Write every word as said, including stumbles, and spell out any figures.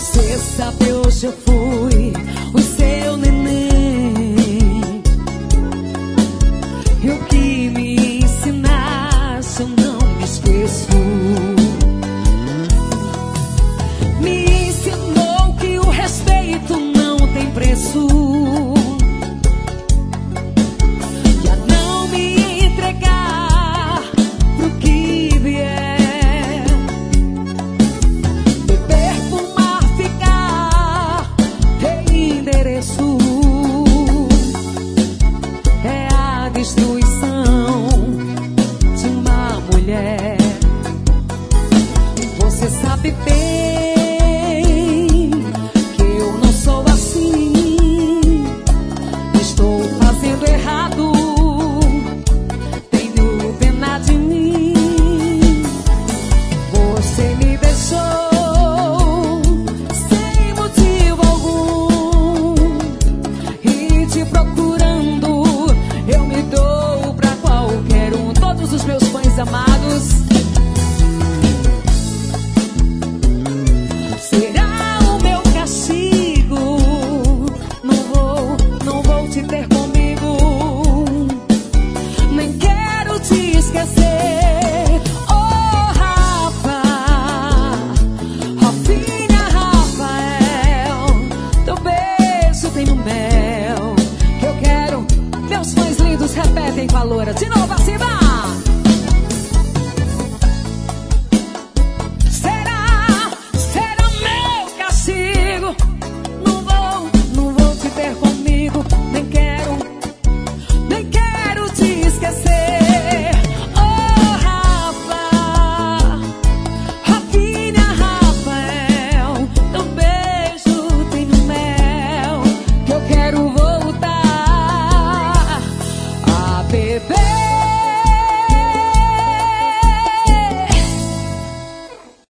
Você sabe, hoje eu fui o seu neném, e o que me ensinaste eu não me esqueço. Me ensinou que o respeito não tem preço, e a não me entregar pro que vier. Beber, fumar, ficar, tem endereço. É a destruição de uma mulher. Você sabe bem que eu não sou assim. Estou fazendo errado, tenho pena de mim. Você me deixou sem motivo algum, e te procurando eu me dou pra qualquer um. Todos os meus fãs amados, será o meu castigo? Não vou, não vou te ter comigo, nem quero te esquecer. Oh, Rafa, Rafinha, Rafael, teu beijo tem no mel que eu quero. Meus fãs lindos repetem, valora de novo, assim vai.